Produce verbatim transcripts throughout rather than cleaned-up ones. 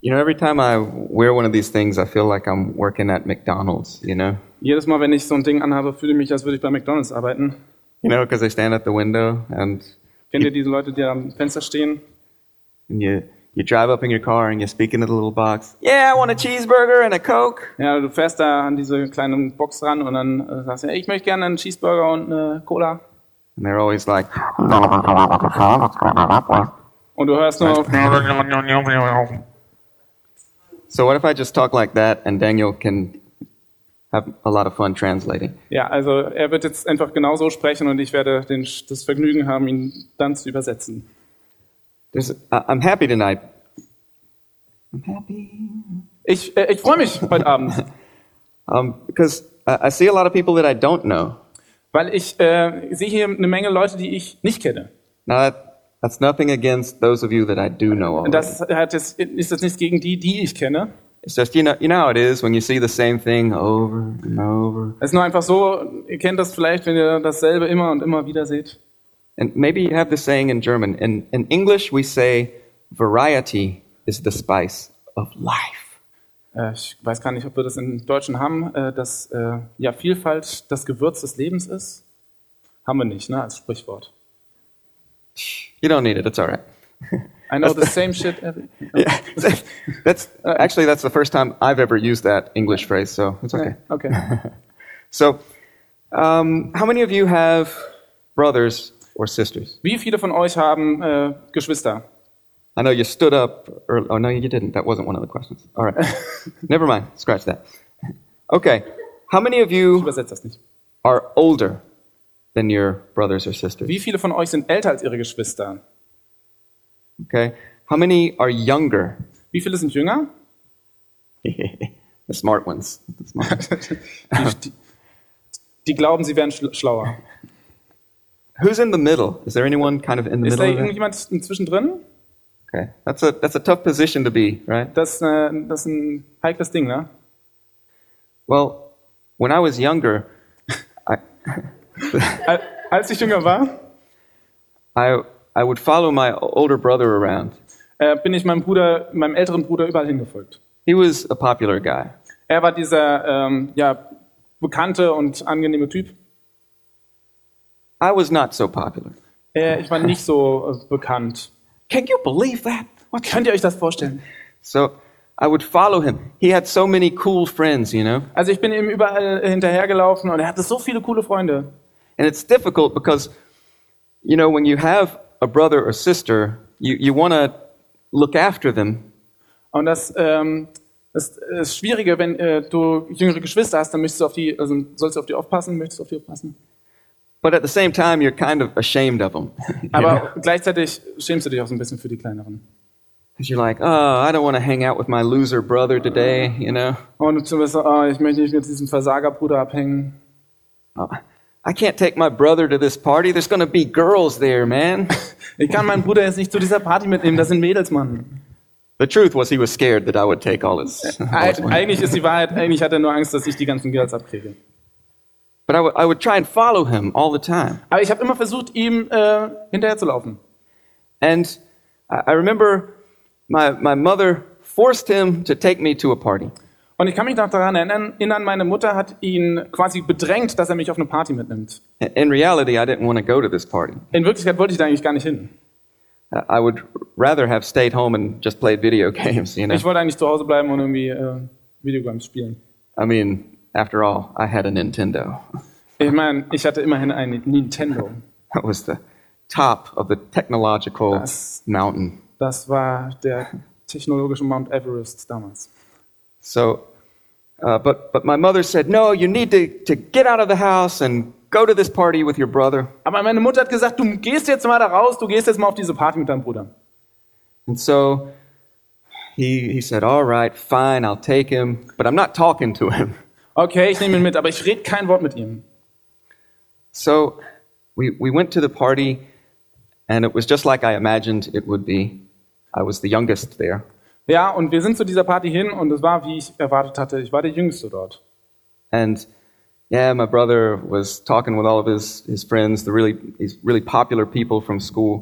You know, every time I wear one of these things, I feel like I'm working at McDonald's, you know? Jedes Mal, wenn ich so ein Ding anhabe, fühle ich mich, als würde ich bei McDonald's arbeiten. You know, because they stand at the window and Kennt ihr diese Leute, die am Fenster stehen? and you, you drive up in your car and you speak into the little box. Yeah, I want a cheeseburger and a Coke. Ja, du fährst da an diese kleine Box ran und dann äh, sagst du, hey, ich möchte gerne einen Cheeseburger und eine Cola. And they're always like, Und du hörst nur auf. so what if I just talk like that and Daniel can have a lot of fun translating? Ja, also er wird jetzt einfach genauso sprechen und ich werde den, das Vergnügen haben, ihn dann zu übersetzen. There's, I- I'm happy tonight. I'm happy. Ich, äh, ich freue mich heute Abend, Um, because I, I see a lot of people that I don't know. weil ich äh, sehe hier eine Menge Leute, die ich nicht kenne. Now that, that's nothing against those of you that I do know Und already. das hat jetzt, ist das nichts gegen die, die ich kenne. It's just, you know, you know how it is when you see the same thing over and over. Es ist nur einfach so, ihr kennt das vielleicht, wenn ihr dasselbe immer und immer wieder seht. And maybe you have this saying in German. In, in English, we say, variety is the spice of life. Äh, ich weiß gar nicht, ob wir das im Deutschen haben, äh, dass äh, ja, Vielfalt das Gewürz des Lebens ist. Haben wir nicht, ne, als Sprichwort. You don't need it. It's all right. I know the same shit every... Yeah, that's actually that's the first time I've ever used that English phrase, so it's okay. Okay. So, um, how many of you have brothers or sisters? Wie viele von euch haben äh, Geschwister? I know you stood up early. Oh, no, you didn't. That wasn't one of the questions. All right. Never mind. Scratch that. Okay. How many of Ich you übersetze das nicht. are older than your brothers or sisters? Wie viele von euch sind älter als ihre Geschwister? Okay. How many are younger? Wie viele sind jünger? The smart ones. The smart ones. Die, die, die glauben, sie wären schl- schlauer. Who's in the middle? Is there anyone kind of in the Ist da middle? Of that? irgendjemand zwischendrin? Okay. That's a that's a tough position to be, right? Das, äh, das ist ein heikles Ding, ne? Well, when I was younger, I Al- Als ich jünger war, I I would follow my older brother around. äh, bin ich meinem Bruder, meinem älteren Bruder überall hingefolgt. He was a popular guy. Er war dieser ähm, ja, bekannte und angenehme Typ. I was not so popular. Äh, ich war nicht so äh, bekannt. Can you believe that? What, könnt ihr euch das vorstellen? So I would follow him. He had so many cool friends, you know. Also ich bin ihm überall hinterhergelaufen und er hatte so viele coole Freunde. And it's difficult because, you know, when you have a brother or sister, you, you want to look after them. Und das, ähm, das ist schwieriger, wenn äh, du jüngere Geschwister hast, dann möchtest du auf die, also sollst du auf die aufpassen, möchtest du auf die aufpassen. But at the same time, you're kind of ashamed of them. You know? Aber gleichzeitig schämst du dich auch so ein bisschen für die Kleineren. 'Cause you're like, oh, I don't want to hang out with my loser brother today, you know. Und du bist so, oh, ich möchte nicht mit diesem Versagerbruder abhängen. Oh, I can't take my brother to this party. There's going to be girls there, man. Ich kann meinen Bruder jetzt nicht zu dieser Party mitnehmen, das sind Mädels, Mann. The truth was he was scared that I would take all his... all his money. Eigentlich ist die Wahrheit, eigentlich hat er nur Angst, dass ich die ganzen Girls abkriege. But I would I would try and follow him all the time. Aber ich habe immer versucht, ihm äh, hinterherzulaufen. And I I remember my, my mother forced him to take me to a party. Und ich kann mich noch daran erinnern, meine Mutter hat ihn quasi bedrängt, dass er mich auf eine Party mitnimmt. In reality, I didn't want to go to this party. In Wirklichkeit wollte ich da eigentlich gar nicht hin. I would rather have stayed home and just played video games, you know. Ich wollte eigentlich zu Hause bleiben und irgendwie äh, Videogames spielen. I mean, after all, I had a Nintendo. Ich meine, ich hatte immerhin ein Nintendo. That was the top of the technological Das- mountain. Das war der technologische Mount Everest damals. So, uh, but but my mother said, no, you need to, to get out of the house and go to this party with your brother. Aber meine Mutter hat gesagt, du gehst jetzt mal da raus, du gehst jetzt mal auf diese Party mit deinem Bruder. And so he he said, all right, fine, I'll take him, but I'm not talking to him. Okay, ich nehme ihn mit, aber ich rede kein Wort mit ihm. So we we went to the party, and it was just like I imagined it would be. I was the youngest there. Ja, und wir sind zu dieser Party hin und es war, wie ich erwartet hatte, ich war der Jüngste dort. And yeah, my brother was talking with all of his, his friends, the really these really popular people from school.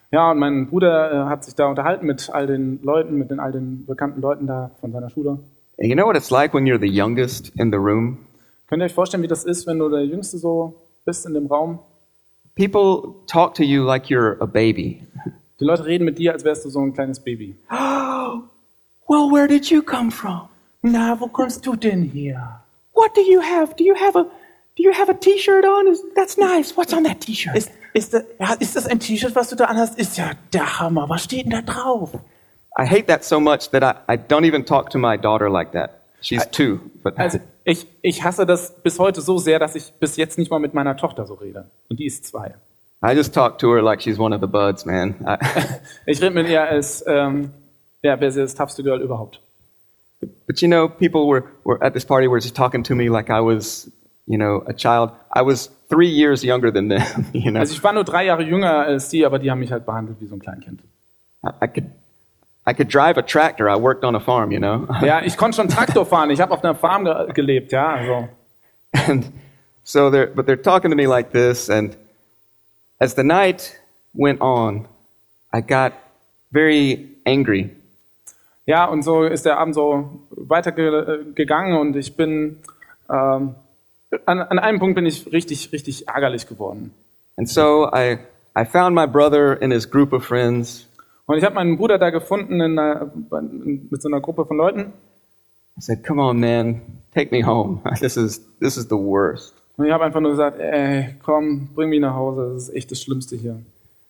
Ja, und mein Bruder äh, hat sich da unterhalten mit all den Leuten, mit den all den bekannten Leuten da von seiner Schule. And you know what it's like when you're the youngest in the room? Könnt ihr euch vorstellen, wie das ist, wenn du der Jüngste so bist in dem Raum? People talk to you like you're a baby. Die Leute reden mit dir, als wärst du so ein kleines Baby. Oh, well, where did you come from? Na, wo kommst du denn her? What do you have? Do you have a do you have a T-shirt on? Is- That's nice. What's on that T-shirt? Ist, ist, das, ja, ist das ein T-Shirt, was du da anhast? Ist ja der Hammer. Was steht denn da drauf? I hate that so much that I, I don't even talk to my daughter like that. She's two, but Also ich, ich hasse das bis heute so sehr, dass ich bis jetzt nicht mal mit meiner Tochter so rede. Und die ist zwei. I just talk to her like she's one of the buds, man. I, Ich rede mit ihr als, ähm, ja, wer ist das toughste Girl überhaupt? but you know, people were, were at this party were just talking to me like I was, you know, a child. I was three years younger than them, you know. Also ich war nur drei Jahre jünger als die, aber die haben mich halt behandelt wie so ein Kleinkind. I, I could I could drive a tractor. I worked on a farm, you know. Ja, ich konnte schon Traktor fahren. Ich habe auf einer Farm ge gelebt, ja. Also. And so they're, but they're talking to me like this. And as the night went on, I got very angry. Ja, und so ist der Abend so weitergegangen und ich bin, ähm, an, an einem Punkt bin ich richtig, richtig ärgerlich geworden. And so I, I found my brother and his group of friends. Und ich habe meinen Bruder da gefunden in einer, mit so einer Gruppe von Leuten. I said, "Come on, man, take me home. This is this is the worst." Und ich habe einfach nur gesagt, ey, komm, bring mich nach Hause, das ist echt das Schlimmste hier.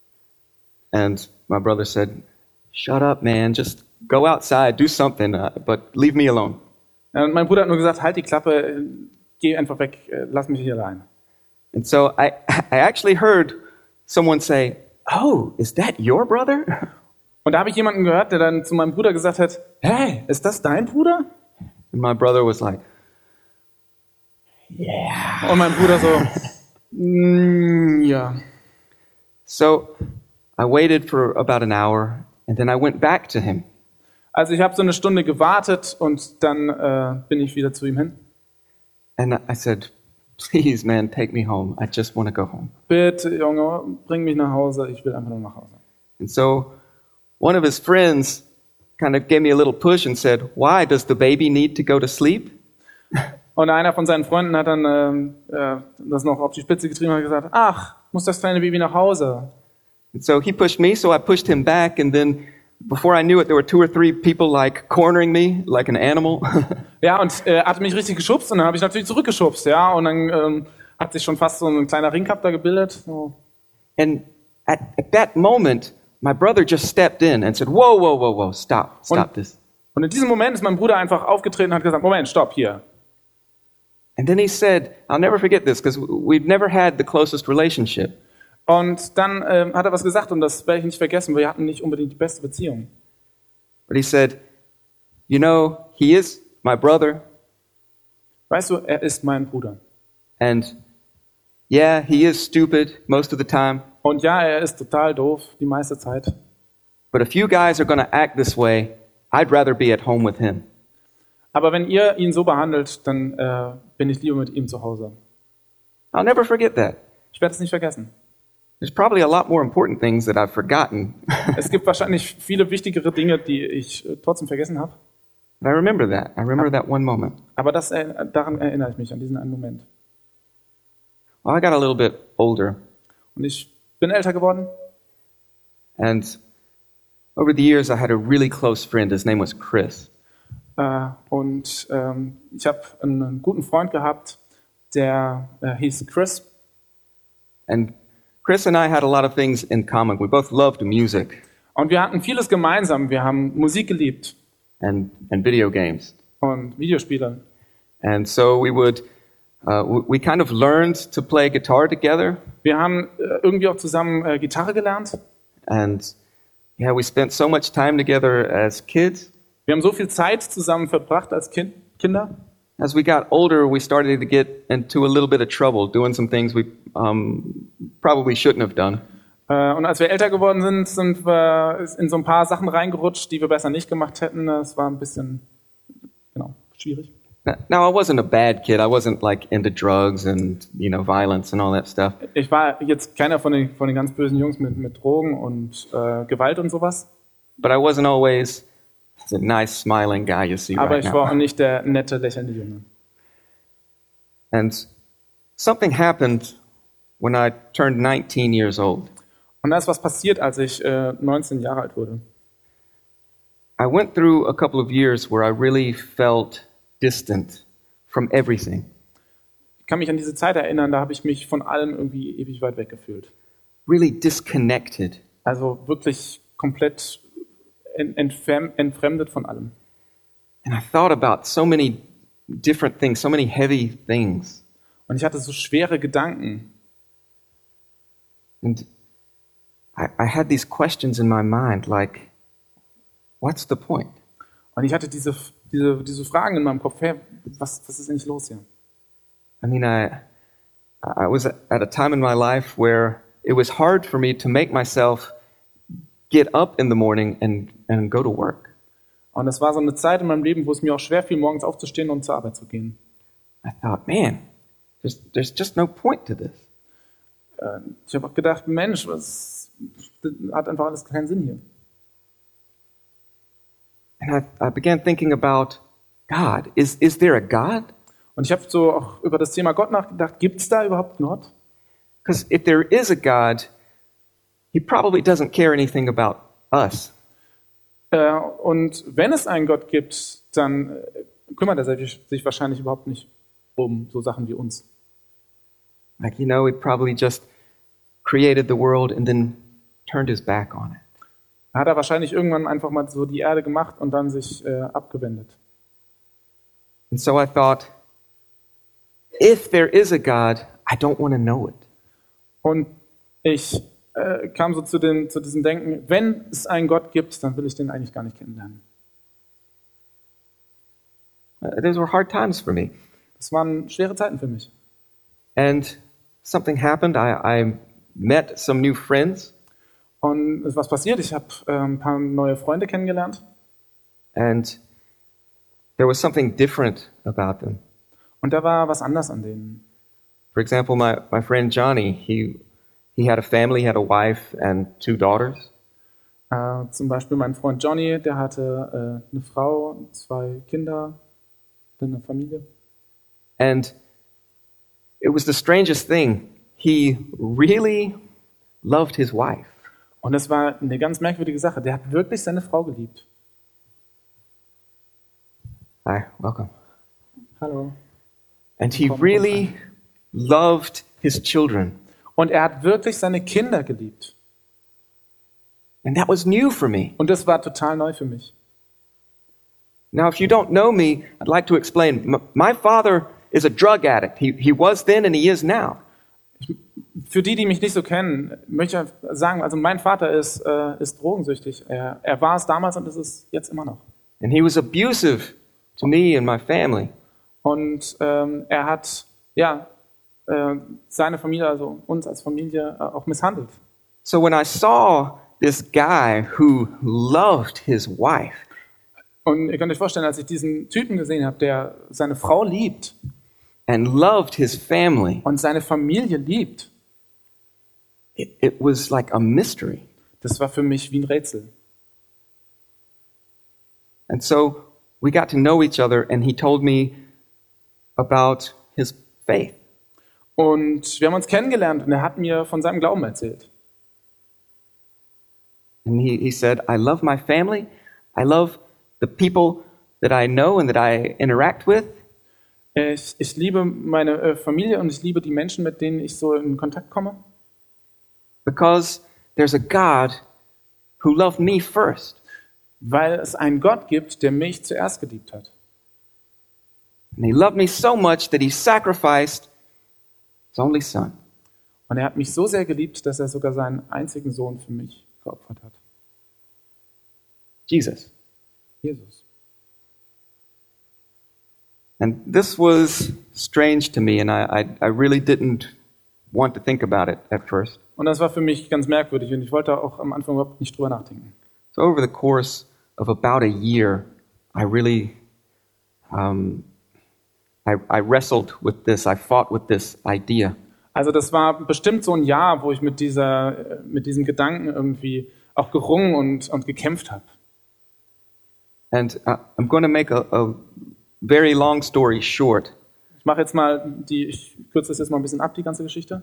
And my brother said, "Shut up, man. Just go outside, do something, uh, but leave me alone." Und mein Bruder hat nur gesagt, halt die Klappe, geh einfach weg, lass mich hier allein. And so I, I actually heard someone say, "Oh, is that your brother?" Und da habe ich jemanden gehört, der dann zu meinem Bruder gesagt hat, hey, ist das dein Bruder? And my brother was like, Yeah. Und mein Bruder so, mm, ja. so I waited for about an hour, and then I went back to him. Also ich habe so eine Stunde gewartet und dann äh, bin ich wieder zu ihm hin. And I said, "Please, man, take me home. I just want to go home." Bitte, Junge, bring mich nach Hause, ich will einfach nur nach Hause. And so one of his friends kind of gave me a little push and said, "Why does the baby need to go to sleep?" Und einer von seinen Freunden hat dann ähm, äh, das noch auf die Spitze getrieben und hat gesagt, ach, muss das kleine Baby nach Hause? And so he pushed me, so I pushed him back, and then before I knew it, there were two or three people like cornering me like an animal. Ja, und er äh, hat mich richtig geschubst und dann habe ich natürlich zurückgeschubst, ja, und dann ähm, hat sich schon fast so ein kleiner Ringkampf da gebildet. So. And at, at that moment, my brother just stepped in and said, "Whoa, whoa, whoa, whoa, stop, stop Und, this." und in diesem Moment ist mein Bruder einfach aufgetreten und hat gesagt, Moment, stopp, hier. And then he said, I'll never forget this, because we've never had the closest relationship. Und dann ähm, hat er was gesagt und das werde ich nicht vergessen, wir hatten nicht unbedingt die beste Beziehung. But he said, "You know, he is my brother, Weißt du, er ist mein Bruder. and yeah, he is stupid most of the time, Und ja, er ist total doof die meiste Zeit. but if you guys are going to act this way, I'd rather be at home with him." Aber wenn ihr ihn so behandelt, dann äh, bin ich lieber mit ihm zu Hause. I'll never forget that. Ich werde es nicht vergessen. There's probably a lot more important things that I've forgotten, Es gibt wahrscheinlich viele wichtigere Dinge, die ich äh, trotzdem vergessen habe. but I remember that. I remember that one moment. Aber das, äh, daran erinnere ich mich, an diesen einen Moment. Well, I got a little bit older, Und ich bin älter geworden. and over the years, I had a really close friend. His name was Chris. Äh, und ähm, ich habe einen guten Freund gehabt, der äh, hieß Chris. And Chris and I had a lot of things in common. We both loved music Und wir hatten vieles gemeinsam. Wir haben Musik geliebt and, and video games. und Videospiele. And so we would, uh, we, we kind of learned to play guitar together. Wir haben äh, irgendwie auch zusammen äh, Gitarre gelernt. And yeah, we spent so much time together as kids. Wir haben so viel Zeit zusammen verbracht als kind, Kinder. As we got older, we started to get into a little bit of trouble, doing some things we um, probably shouldn't have done. Äh, und als wir älter geworden sind, sind wir in so ein paar Sachen reingerutscht, die wir besser nicht gemacht hätten. Es war ein bisschen, genau, schwierig. Now, I wasn't a bad kid. I wasn't like into drugs and, you know, violence and all that stuff. Ich war jetzt keiner von den, von den ganz bösen Jungs mit, mit Drogen und äh, Gewalt und sowas. But I wasn't always the nice, smiling guy you see Aber right ich war auch now. nicht der nette, lächelnde Junge. And something happened when I turned nineteen years old. Und da ist was passiert, als ich äh, neunzehn Jahre alt wurde. I went through a couple of years where I really felt distant from everything. Ich kann mich an diese Zeit erinnern, da habe ich mich von allem irgendwie ewig weit weg gefühlt. Really disconnected. Also wirklich komplett ent- entfrem- entfremdet von allem. And I thought about so many different things, so many heavy things. Und ich hatte so schwere Gedanken. And I, I had these questions in my mind, like, what's the point? Und ich hatte diese, diese, diese Fragen in meinem Kopf, hey, was, was ist eigentlich los hier? I mean, I, I was at a time in my life where it was hard for me to make myself get up in the morning and, and go to work. Und das war so eine Zeit in meinem Leben, wo es mir auch schwer fiel, morgens aufzustehen und zur Arbeit zu gehen. I thought, man, there's, there's just no point to this. Äh, Ich habe auch gedacht, Mensch, was, das hat einfach alles keinen Sinn hier. And I, I began thinking about God. Is, is there a God? Und ich habe so auch über das Thema Gott nachgedacht, gibt es da überhaupt einen Gott? Because if there is a God, he probably doesn't care anything about us. Äh, Und wenn es einen Gott gibt, dann äh, kümmert er sich sich wahrscheinlich überhaupt nicht um so Sachen wie uns. Like, you know, he probably just created the world and then turned his back on it. Da hat er wahrscheinlich irgendwann einfach mal so die Erde gemacht und dann sich äh, abgewendet. And so I thought, if there is a God, I don't want to know it. Und ich äh, kam so zu, den, zu diesem Denken, wenn es einen Gott gibt, dann will ich den eigentlich gar nicht kennenlernen. Uh, those were hard times for me. Das waren schwere Zeiten für mich. And something happened. I, I met some new friends, Und es ist was passiert, ich habe äh, ein paar neue Freunde kennengelernt. and there was something different about them. Und da war was anders an denen. For example, my, my friend Johnny, he, he had a family, he had a wife and two daughters. Äh, zum Beispiel mein Freund Johnny, der hatte äh, eine Frau, zwei Kinder, eine Familie. And it was the strangest thing. He really loved his wife. Und das war eine ganz merkwürdige Sache. Der hat wirklich seine Frau geliebt. Hi, welcome. Hallo. And he Willkommen, really loved his children. Und er hat wirklich seine Kinder geliebt. And that was new for me. Und das war total neu für mich. Now, if you don't know me, I'd like to explain. M- My father is a drug addict. He, he was then and he is now. Für die, die mich nicht so kennen, möchte ich sagen, also mein Vater ist, äh, ist drogensüchtig. Er, er war es damals und ist es jetzt immer noch. And he was abusive to me and my family. Und ähm, er hat ja äh, seine Familie, also uns als Familie, äh, auch misshandelt. So when I saw this guy who loved his wife, Und ihr könnt euch vorstellen, als ich diesen Typen gesehen habe, der seine Frau liebt and loved his family, und seine Familie liebt, it, it was like a mystery. das war für mich wie ein Rätsel. And so we got to know each other, and he told me about his faith. Und wir haben uns kennengelernt und er hat mir von seinem Glauben erzählt. And he, he said, I love my family. I love the people that I know and that I interact with. Ich, ich liebe meine äh, Familie und ich liebe die Menschen, mit denen ich so in Kontakt komme. Because there's a God who loved me first. Weil es einen Gott gibt, der mich zuerst geliebt hat. And he loved me so much that he sacrificed his only son. Und er hat mich so sehr geliebt, dass er sogar seinen einzigen Sohn für mich geopfert hat. Jesus. Jesus. And this was strange to me, and I, I, I really didn't want to think about it at first. Und das war für mich ganz merkwürdig und ich wollte auch am Anfang überhaupt nicht drüber nachdenken. So over the course of about a year, I really um, I, I wrestled with this. I fought with this idea. Also das war bestimmt so ein Jahr, wo ich mit dieser, mit diesem Gedanken irgendwie auch gerungen und, und gekämpft habe. And uh, I'm going to make a, a very long story short. Ich mache jetzt mal die, ich kürze das jetzt mal ein bisschen ab, die ganze Geschichte.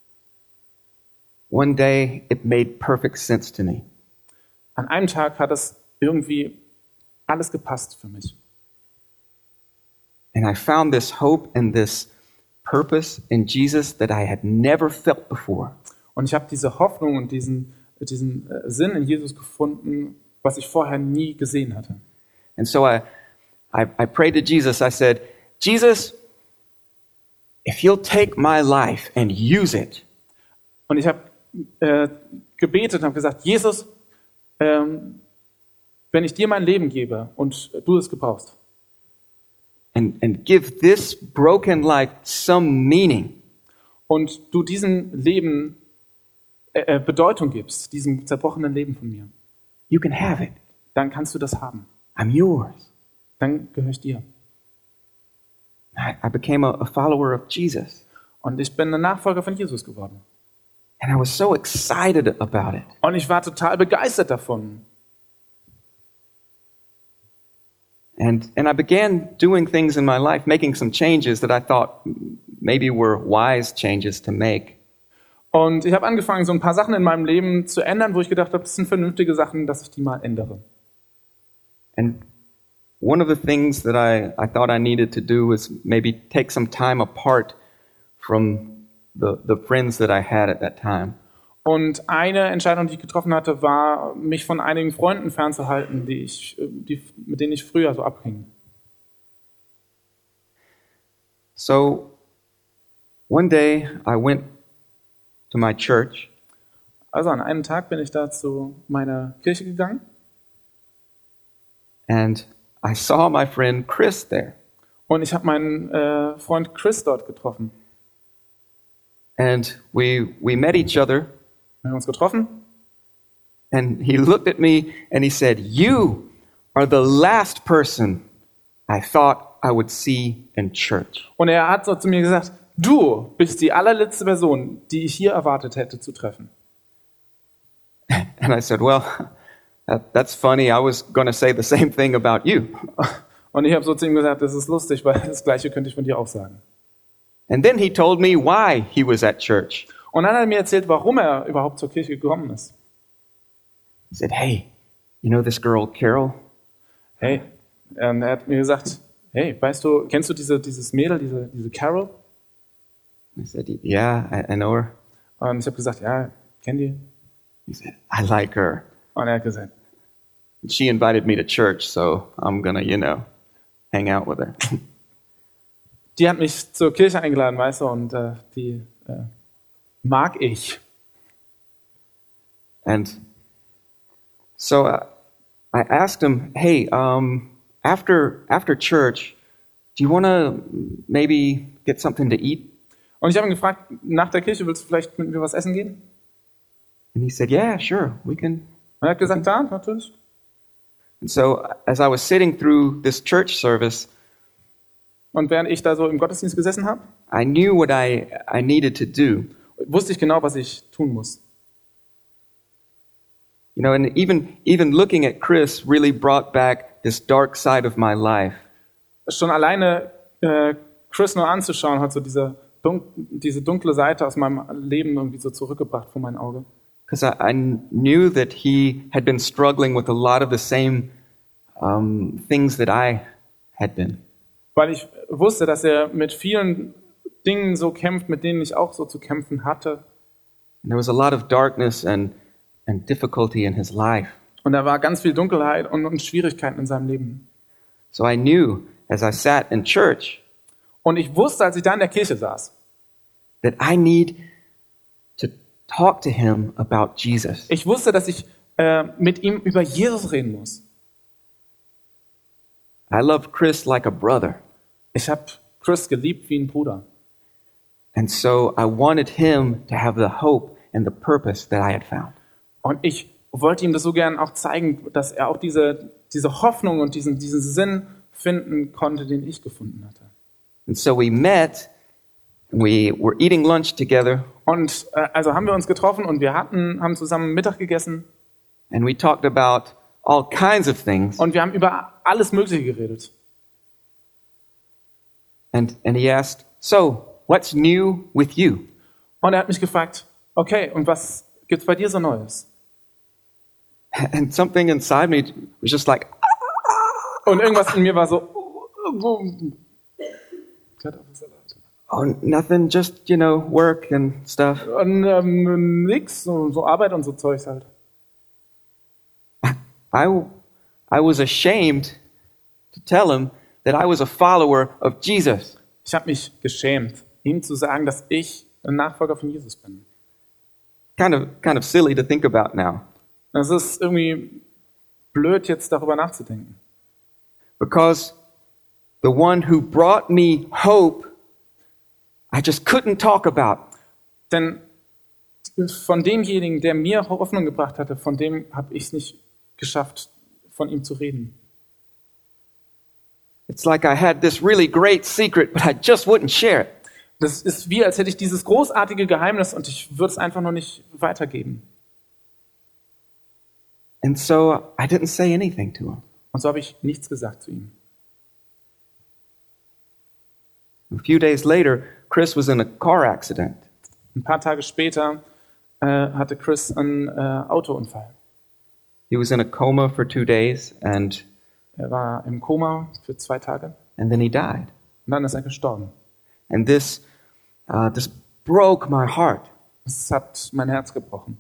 One day, it made perfect sense to me. An einem Tag hat es irgendwie alles gepasst für mich. And I found this hope and this purpose in Jesus that I had never felt before. Und ich habe diese Hoffnung und diesen, diesen äh, Sinn in Jesus gefunden, was ich vorher nie gesehen hatte. And so I, I, I prayed to Jesus. I said, Jesus, if you'll take my life and use it, Und ich habe äh, gebetet und habe gesagt, Jesus, ähm, wenn ich dir mein Leben gebe und du es gebrauchst, and, and give this broken life some meaning, und du diesem Leben äh, Bedeutung gibst, diesem zerbrochenen Leben von mir, you can have it. dann kannst du das haben. I'm yours. Dann gehöre ich dir. I, I became a, a follower of Jesus. Und ich bin ein Nachfolger von Jesus geworden. And I was so excited about it. Und ich war total begeistert davon. And, and I began doing things in my life, making some changes that I thought maybe were wise changes to make. Und ich habe angefangen, so ein paar Sachen in meinem Leben zu ändern, wo ich gedacht habe, das sind vernünftige Sachen, dass ich die mal ändere. And one of the things that I, I thought I needed to do was maybe take some time apart from the, the friends that I had at that time. Und eine Entscheidung, die ich getroffen hatte, war, mich von einigen Freunden fernzuhalten, die ich, die, mit denen ich früher so abhing. So one day I went to my church. Also an einem Tag bin ich da zu meiner Kirche gegangen. And I saw my friend Chris there. Und ich habe meinen äh, Freund Chris dort getroffen. And we we met each other. Wir haben uns getroffen. And he looked at me and he said, "You are the last person I thought I would see in church." Und er hat so zu mir gesagt, du bist die allerletzte Person, die ich hier erwartet hätte zu treffen. And I said, "Well, that, that's funny. I was going to say the same thing about you." Und ich habe so zu ihm gesagt, das ist lustig, weil das Gleiche könnte ich von dir auch sagen. And then he told me why he was at church. Und dann hat er mir erzählt, warum er überhaupt zur Kirche gekommen ist. He said, "Hey, you know this girl Carol?" Hey, und er hat mir gesagt, hey, weißt du, kennst du diese, dieses Mädel, diese, diese Carol? I said, "Yeah, I, I know her." Und ich habe gesagt, ja, kenn die. He said, "I like her. Und er hat gesagt, She invited me to church, so I'm gonna, you know, hang out with her." die hat mich zur Kirche eingeladen, weißt du, und äh, die äh, mag ich. And so uh, I asked him, "Hey, um, after after church, do you want to maybe get something to eat?" Und ich habe ihn gefragt, nach der Kirche, willst du vielleicht mit mir was essen gehen? And he said, "Yeah, sure, we can." Und er hat gesagt, ja, natürlich. And so as I was sitting through this church service, Und während ich da so im Gottesdienst gesessen habe, I knew what I I needed to do. wusste ich genau, was ich tun muss. You know, and even even looking at Chris really brought back this dark side of my life. Schon alleine äh, Chris nur anzuschauen, hat so diese, dun- diese dunkle Seite aus meinem Leben irgendwie so zurückgebracht vor mein Auge. Because I, I knew that he had been struggling with a lot of the same um, things that I had been. Weil ich wusste, dass er mit vielen Dingen so kämpft, mit denen ich auch so zu kämpfen hatte. And there was a lot of darkness and, and difficulty in his life. Und da war ganz viel Dunkelheit und, und Schwierigkeiten in seinem Leben. So I knew as I sat in church Und ich wusste, als ich da in der Kirche saß, that I need to talk to him about Jesus. ich wusste, dass ich äh, mit ihm über Jesus reden muss. I love Chris like a brother. Ich habe Chris geliebt wie ein Bruder. And so I wanted him to have the hope and the purpose that I had found. Und ich wollte ihm das so gern auch zeigen, dass er auch diese, diese Hoffnung und diesen, diesen Sinn finden konnte, den ich gefunden hatte. And so we met, and we were eating lunch together, Und äh, also haben wir uns getroffen und wir hatten, haben zusammen Mittag gegessen and we talked about all kinds of things. und wir haben über alles Mögliche geredet. And, and he asked, so, what's new with you? Und er hat mich gefragt, okay, und was gibt's bei dir so Neues? And something inside me was just like, Und irgendwas in mir war so, oh, nothing, just, you know, work and stuff. und ähm, nix, so, so Arbeit und so Zeugs halt. I, I was ashamed to tell him that I was a follower of Jesus. Ich habe mich geschämt, ihm zu sagen, dass ich ein Nachfolger von Jesus bin. Kind of, kind of silly to think about now. Es ist irgendwie blöd, jetzt darüber nachzudenken. Because the one who brought me hope, I just couldn't talk about. Denn von demjenigen, der mir Hoffnung gebracht hatte, von dem habe ich es nicht geschafft, von ihm zu reden. It's like I had this really great secret, but I just wouldn't share it. Das ist wie, als hätte ich dieses großartige Geheimnis und ich würde es einfach noch nicht weitergeben. And so I didn't say anything to him. Und so habe ich nichts gesagt zu ihm. A few days later, Chris was in a car accident. Ein paar Tage später äh, hatte Chris einen äh, Autounfall. He was in a coma for two days, and Er war im Koma für zwei Tage and then he died. und dann ist er gestorben. And this, uh, this broke my heart Das hat mein Herz gebrochen.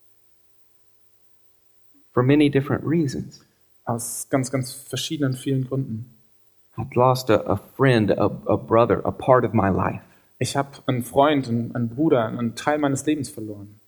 for many different reasons. Aus ganz, ganz verschiedenen, vielen Gründen. I'd lost a, a friend, a, a brother, a part of my life. Ich habe einen Freund, einen, einen Bruder, einen Teil meines Lebens verloren.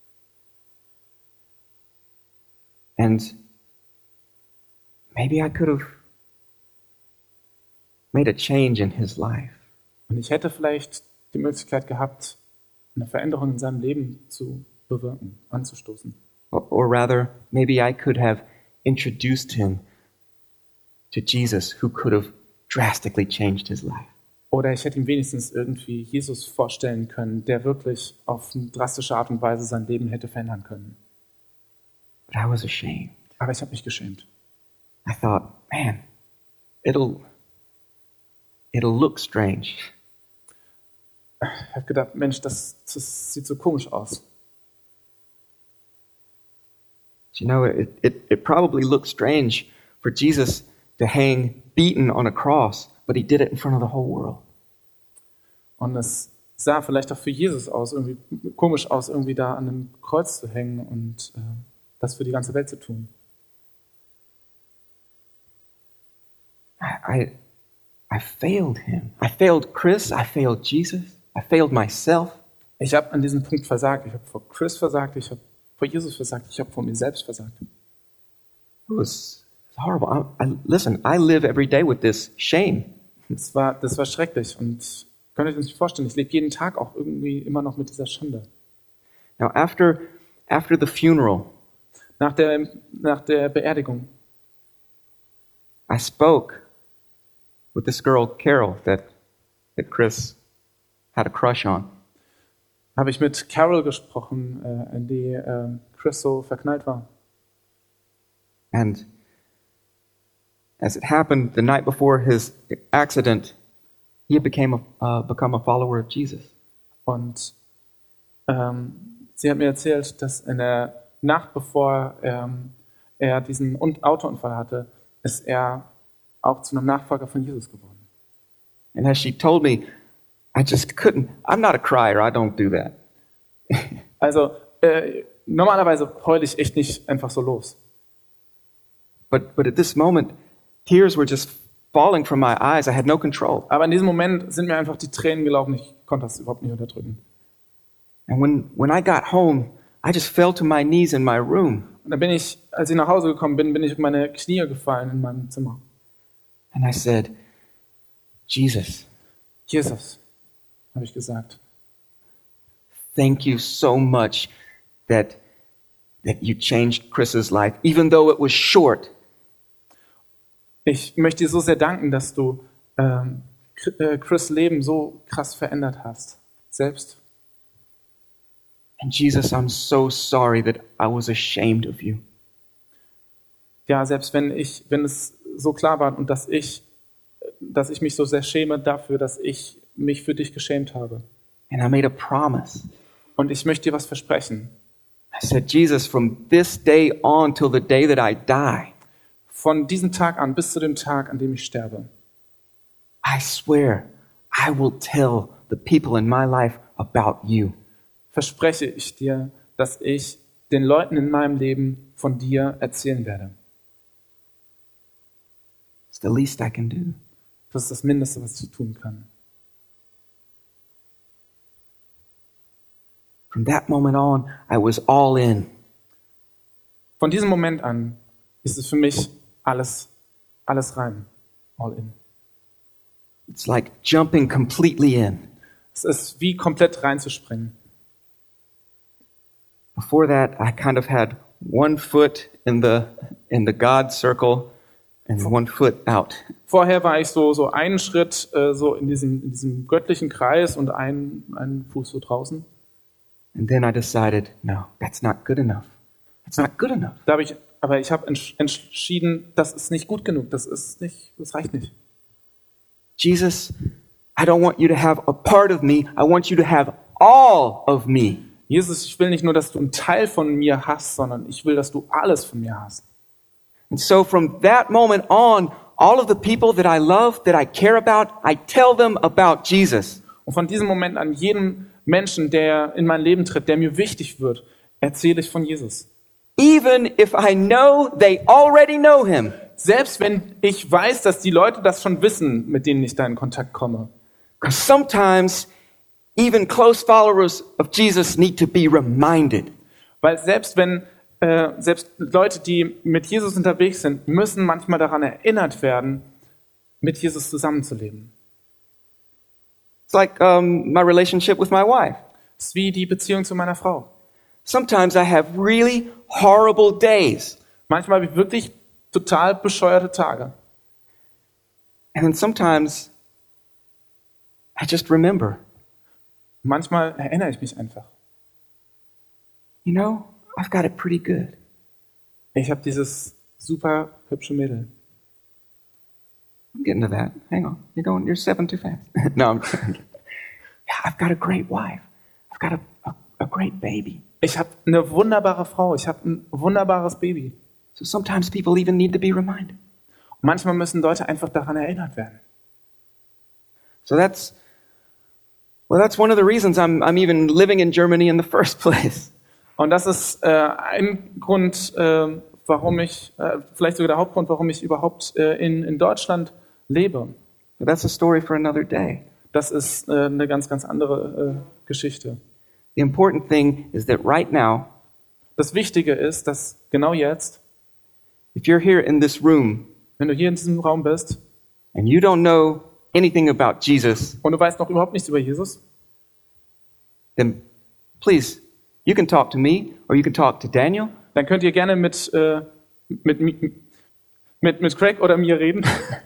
And maybe I could have made a change in his life. Und ich hätte vielleicht die Möglichkeit gehabt, eine Veränderung in seinem Leben zu bewirken, anzustoßen. Or, or rather, maybe I could have introduced him to Jesus, who could have drastically changed his life. Oder ich hätte ihm wenigstens irgendwie Jesus vorstellen können, der wirklich auf eine drastische Art und Weise sein Leben hätte verändern können. But I was ashamed. Aber ich habe mich geschämt. I thought, man, it'll it'll look strange. Ich habe gedacht, Mensch, das, das sieht so komisch aus. You know, it, it, it probably looked strange for Jesus to hang beaten on a cross, but he did it in front of the whole world. Und es sah vielleicht auch für Jesus aus, irgendwie komisch aus, irgendwie da an einem Kreuz zu hängen und äh, das für die ganze Welt zu tun. I, I failed him. I failed Chris. I failed Jesus. I failed myself. Ich habe an diesem Punkt versagt. Ich habe vor Chris versagt, ich habe vor Jesus versagt, ich habe vor mir selbst versagt. It was horrible. I, I, listen, I live every day with this shame. Das war, das war schrecklich und könnt ihr euch nicht vorstellen, ich lebe jeden Tag auch irgendwie immer noch mit dieser Schande. Now, after after the funeral, Nach der, nach der Beerdigung I spoke with this girl, Carol, that that Chris had a crush on. habe ich mit Carol gesprochen, äh, in die äh, Chris so verknallt war. And as it happened, the night before his accident, he became a, uh, become a follower of Jesus. Und ähm, sie hat mir erzählt, dass in der Nacht, bevor ähm, er diesen Un- Autounfall hatte, ist er auch zu einem Nachfolger von Jesus geworden. And as she told me, I just couldn't. I'm not a crier. I don't do that. Also äh, normalerweise heule ich echt nicht einfach so los. But but at this moment, tears were just falling from my eyes. I had no control. Aber in diesem Moment sind mir einfach die Tränen gelaufen. Ich konnte das überhaupt nicht unterdrücken. And when, when I got home, I just fell to my knees in my room. Und dann bin ich, als ich nach Hause gekommen bin, bin ich auf meine Knie gefallen in meinem Zimmer. And I said, Jesus, Jesus, habe ich gesagt. thank you so much that, that you changed Chris's life, even though it was short. Ich möchte dir so sehr danken, dass du ähm, Chris' Leben so krass verändert hast. Selbst. And Jesus, I'm so sorry that I was ashamed of you. Ja, selbst wenn ich, wenn es so klar war und dass ich, dass ich mich so sehr schäme dafür, dass ich mich für dich geschämt habe. And I made a promise. Und ich möchte dir was versprechen. I said, Jesus, from this day on till the day that I die, Von diesem Tag an bis zu dem Tag, an dem ich sterbe, I swear I will tell the people in my life about you. verspreche ich dir, dass ich den Leuten in meinem Leben von dir erzählen werde. It's the least I can do. Das ist das Mindeste, was ich tun kann. From that moment on, I was all in. Von diesem Moment an ist es für mich alles, alles rein. All in. It's like jumping completely in. Es ist wie komplett reinzuspringen. Before that, I kind of had one foot in the in the God circle and one foot out. Vorher war ich so, so einen Schritt äh, so in diesem, in diesem göttlichen Kreis und einen, einen Fuß so draußen. And then I decided, no, that's not good enough. That's not good enough. Da habe ich, aber ich habe entsch- entschieden, das ist nicht gut genug. Das ist nicht, das reicht nicht. Jesus, I don't want you to have a part of me. I want you to have all of me. Jesus, ich will nicht nur, dass du einen Teil von mir hast, sondern ich will, dass du alles von mir hast. And so from that moment on, all of the people that I love, that I care about, I tell them about Jesus. Und von diesem Moment an, jedem Menschen, der in mein Leben tritt, der mir wichtig wird, erzähle ich von Jesus. Even if I know they already know him. Selbst wenn ich weiß, dass die Leute das schon wissen, mit denen ich da in Kontakt komme. Because sometimes even close followers of Jesus need to be reminded. Weil selbst wenn äh, selbst Leute, die mit Jesus unterwegs sind, müssen manchmal daran erinnert werden, mit Jesus zusammenzuleben. It's like um, my relationship with my wife. Es ist wie die Beziehung zu meiner Frau. Sometimes I have really horrible days. Manchmal habe ich wirklich total bescheuerte Tage. And then sometimes I just remember, Manchmal erinnere ich mich einfach. you know, I've got it pretty good. Ich habe dieses super hübsche Mädel. I'm getting to that. Hang on. You're going, you're stepping too fast. No, I'm yeah, I've got a great wife. I've got a, a, a great baby. Ich habe eine wunderbare Frau. Ich habe ein wunderbares Baby. So sometimes people even need to be reminded. Und manchmal müssen Leute einfach daran erinnert werden. So that's, well, that's one of the reasons I'm, I'm even living in Germany in the first place. Und das ist äh, ein Grund, äh, warum ich, äh, vielleicht sogar der Hauptgrund, warum ich überhaupt äh, in, in Deutschland lebe. But that's a story for another day. Das ist äh, eine ganz, ganz andere äh, Geschichte. The important thing is that right now, Das Wichtige ist, dass genau jetzt, if you're here in this room wenn du hier in diesem Raum bist and you don't know anything about Jesus, und du weißt noch überhaupt nichts über Jesus, then please, you can talk to me or you can talk to Daniel. dann könnt ihr gerne mit, äh, mit, mit, mit Craig oder mir reden.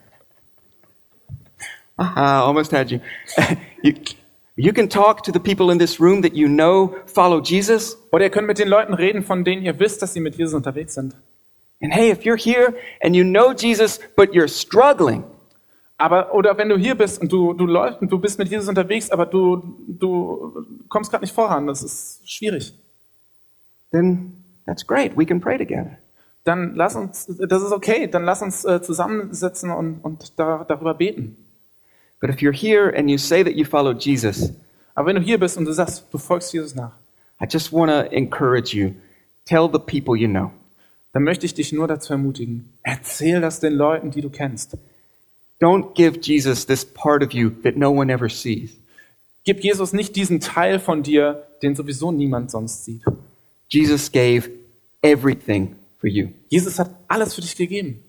I almost had you. you. You can talk to the people in this room that you know follow Jesus. Oder ihr könnt mit den Leuten reden, von denen ihr wisst, dass sie mit Jesus unterwegs sind. And hey, if you're here and you know Jesus, but you're struggling, Aber, oder wenn du hier bist und du, du läufst und du bist mit Jesus unterwegs, aber du, du kommst gerade nicht voran, das ist schwierig. then that's great. We can pray together. Dann lass uns, das ist okay, dann lass uns äh, zusammensitzen und, und da, darüber beten. But if you're here and you say that you follow Jesus, Aber wenn du hier bist und du sagst, du folgst Jesus nach, I just want to encourage you. Tell the people you know. dann möchte ich dich nur dazu ermutigen, erzähl das den Leuten, die du kennst. Don't give Jesus this part of you that no one ever sees. Gib Jesus nicht diesen Teil von dir, den sowieso niemand sonst sieht. Jesus gave everything for you. Jesus hat alles für dich gegeben.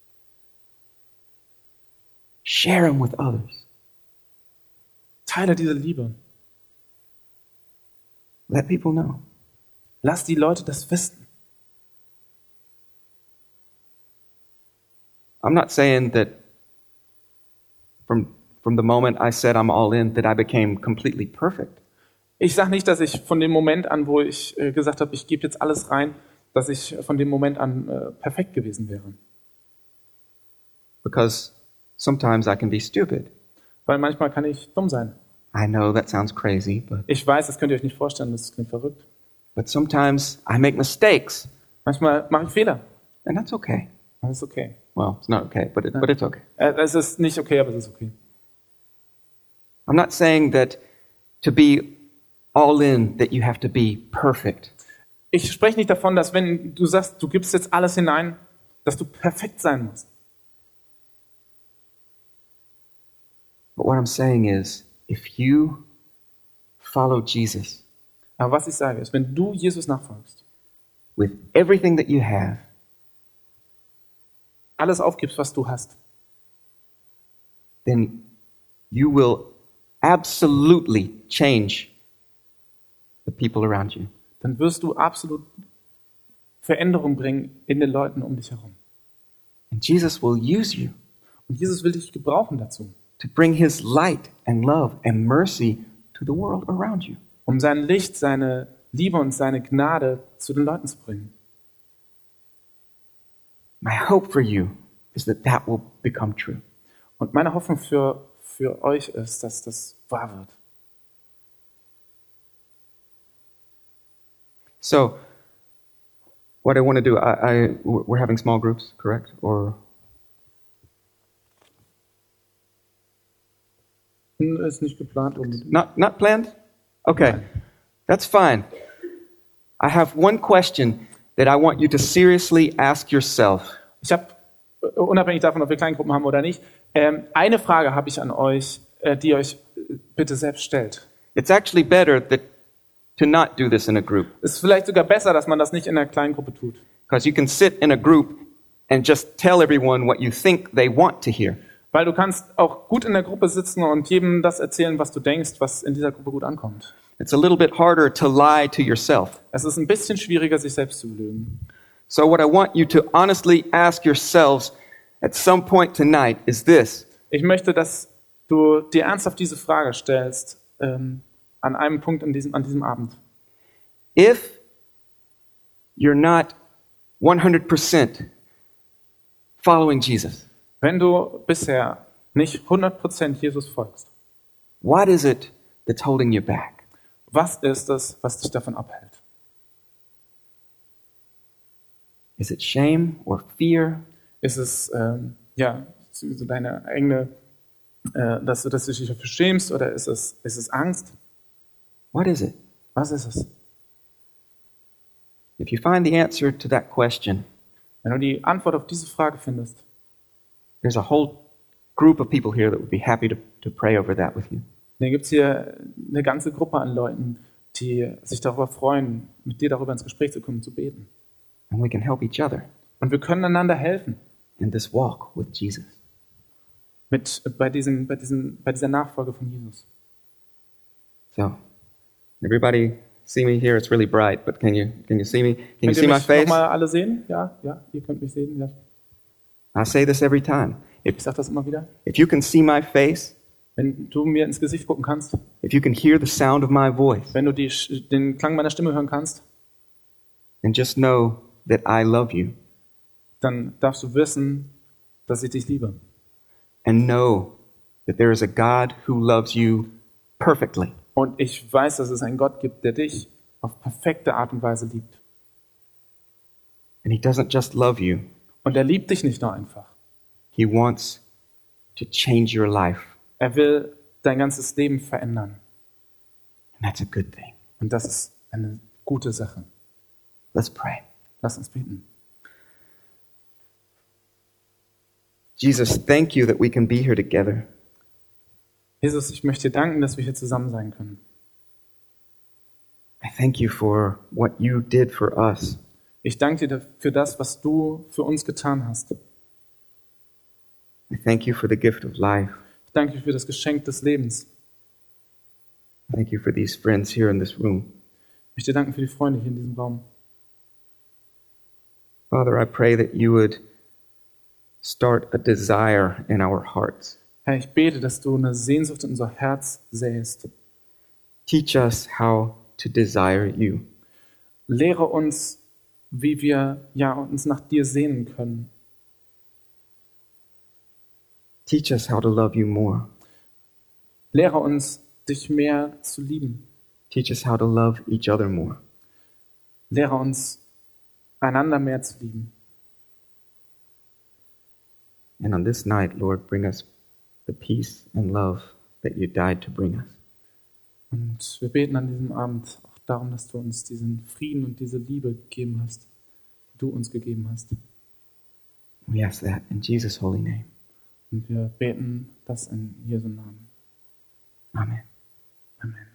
Share him with others. Teile diese Liebe. Let people know. Lass die Leute das wissen. I'm not saying that from from the moment I said I'm all in that I became completely perfect. Ich sage nicht, dass ich von dem Moment an, wo ich äh, gesagt habe, ich gebe jetzt alles rein, dass ich von dem Moment an äh, perfekt gewesen wäre. Because sometimes I can be stupid. Weil manchmal kann ich dumm sein. I know that sounds crazy, but, Ich weiß, das könnt ihr euch nicht vorstellen, das klingt verrückt. but sometimes I make mistakes, Manchmal mache ich Fehler. and that's okay. Das ist okay. Well, it's not okay, but, it, but it's okay. Äh, Es ist nicht okay, aber es ist okay. I'm not saying that to be all in, that you have to be perfect. Ich spreche nicht davon, dass wenn du sagst, du gibst jetzt alles hinein, dass du perfekt sein musst. But what I'm saying is, if you follow Jesus Aber was ich sage, ist, wenn du Jesus nachfolgst, with everything that you have, alles aufgibst, was du hast, then you will absolutely change the people around you. dann wirst du absolut Veränderung bringen in den Leuten um dich herum. And Jesus will use you Und Jesus will dich gebrauchen dazu, to bring his light and love and mercy to the world around you. um sein Licht, seine Liebe und seine Gnade zu den Leuten zu bringen. My hope for you is that that will become true. Und meine Hoffnung für, für euch ist, dass das wahr wird. So, what I want to do, I, I we're having small groups, correct? Or Hm, Ist nicht geplant unbedingt. not not planned? Okay. That's fine. I have one question that I want you to seriously ask yourself. Ich habe, unabhängig davon, ob wir Kleingruppen haben oder nicht, ähm, eine Frage habe ich an euch, äh, die ihr euch äh, bitte selbst stellt. It's actually better that to not do this in a group, Es ist vielleicht sogar besser, dass man das nicht in einer kleinen Gruppe tut. because you can sit in a group and just tell everyone what you think they want to hear. Weil du kannst auch gut in der Gruppe sitzen und jedem das erzählen, was du denkst, was in dieser Gruppe gut ankommt. It's a little bit harder to lie to yourself. Es ist ein bisschen schwieriger, sich selbst zu belügen. So what I want you to honestly ask yourselves at some point tonight is this: Ich möchte, dass du dir ernsthaft diese Frage stellst, ähm, an einem Punkt an diesem, an diesem Abend. if you're not one hundred percent following Jesus, Wenn du bisher nicht hundert Prozent Jesus folgst, what is it that's holding you back? was ist es, was dich davon abhält? Is it shame or fear? Ist es ähm, ja so deine eigene, äh, dass du, dass du dich dafür schämst, oder ist es, ist es Angst? What is it? Was ist es? If you find the answer to that question, Wenn du die Antwort auf diese Frage findest, there's a whole group of people here that would be happy to, to pray over that with you. dann gibt es hier eine ganze Gruppe an Leuten, die sich darüber freuen, mit dir darüber ins Gespräch zu kommen, zu beten. And we can help each other Und wir können einander helfen in this walk with Jesus. mit, bei, diesem, bei, diesem, bei dieser Nachfolge von Jesus. So, everybody see me here? It's really bright, but can you can you see me? Can you Könnt see ihr my mich face? nochmal alle sehen? Ja, ja, ihr könnt mich sehen. Ja. I say this every time. If, Ich sage das immer wieder. if you can see my face, Wenn du mir ins Gesicht gucken kannst, if you can hear the sound of my voice, wenn du die, den Klang meiner Stimme hören kannst, then just know that I love you dann darfst du wissen, dass ich dich liebe. and know that there is a God who loves you perfectly. Und ich weiß, dass es einen Gott gibt, der dich auf perfekte Art und Weise liebt. And he doesn't just love you, Und er liebt dich nicht nur einfach. he wants to change your life. Er will dein ganzes Leben verändern. And that's a good thing. Und das ist eine gute Sache. Let's pray. Lass uns beten. Jesus, thank you that we can be here together. Jesus, ich möchte dir danken, dass wir hier zusammen sein können. I thank you for what you did for us. Ich danke dir für das, was du für uns getan hast. I thank you for the gift of life. Ich danke dir für das Geschenk des Lebens. I thank you for these friends here in this room. Ich möchte dir danken für die Freunde hier in diesem Raum. Father, I pray that you would start a desire in our hearts Herr, ich bete, dass du eine Sehnsucht in unser Herz säst. Teach us how to desire you. Lehre uns, wie wir ja, uns nach dir sehnen können. Teach us how to love you more. Lehre uns, dich mehr zu lieben. Teach us how to love each other more. Lehre uns, einander mehr zu lieben. And on this night, Lord, bring us the peace and love that you died to bring us. Und wir beten an diesem Abend auch darum, dass du uns diesen Frieden und diese Liebe gegeben hast, die du uns gegeben hast. We ask that in Jesus' holy name. Und wir beten das in Jesu Namen. Amen. Amen.